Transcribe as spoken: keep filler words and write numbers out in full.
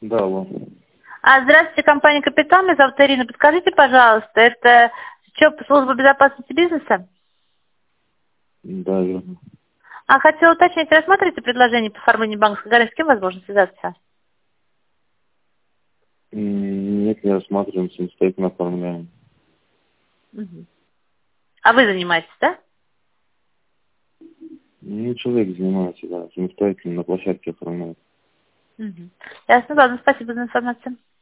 Да, алло. А, здравствуйте, компания «Капитал». Меня зовут Ирина. Подскажите, пожалуйста, это ЧОП служба безопасности бизнеса? Да, верно. А хотела уточнить, рассматриваете предложение по оформлению банковской гарантии? С кем возможно связаться? М, Нет, не рассматриваем, самостоятельно оформляем. Мгм. А вы занимаетесь, да? Ну, человек занимается, да, самостоятельно на площадке оформляет. Угу. Ясно, ладно, спасибо за информацию.